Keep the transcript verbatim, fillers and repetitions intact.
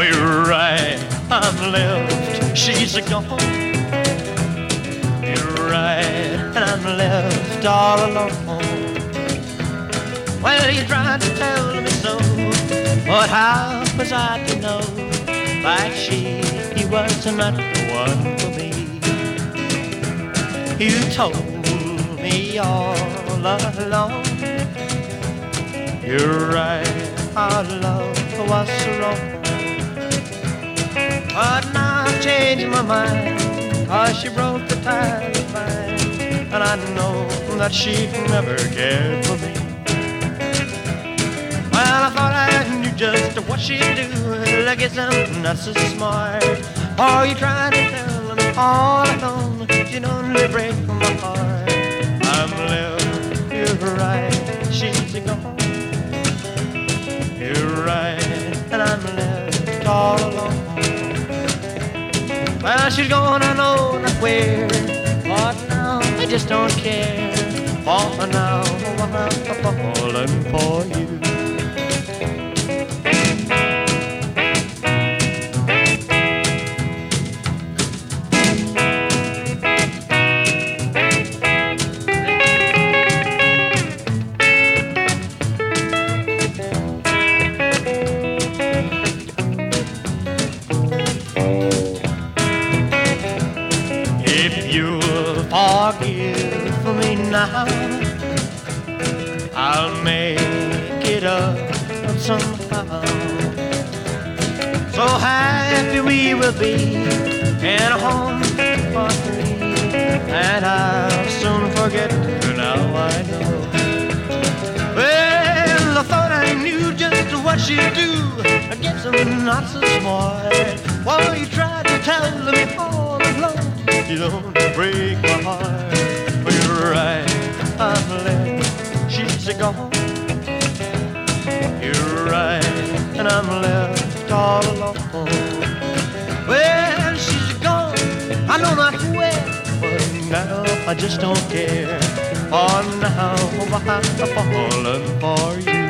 You're right, I'm left, she's gone. You're right, and I'm left all alone. Well, you tried to tell me so, but how was I to know that she was not the one for me? You told me all along. You're right, our love was so wrong. But now I've changed my mind, 'cause she broke the tie of mine, and I know that she'd never cared for me. Well, I thought I knew just what she'd do. I guess I'm not so smart. Oh, you tried to tell me all alone, you'd only break my heart. I'm left, you're right, she's gone. You're right, and I'm left all alone. Well, she's gone, I know not where, but now I just don't care. For now I'm falling for you. If you'll forgive me now, I'll make it up somehow. So happy we will be in a home for three, and I'll soon forget her now, I know. Well, I thought I knew just what she'd do. I guess I'm not so smart. While you tried to tell me all along, you don't break my heart. Well, you're right, I'm left, she's gone. You're right, and I'm left all alone. Well, she's gone, I know not where, but now I just don't care. For now I'm falling for you.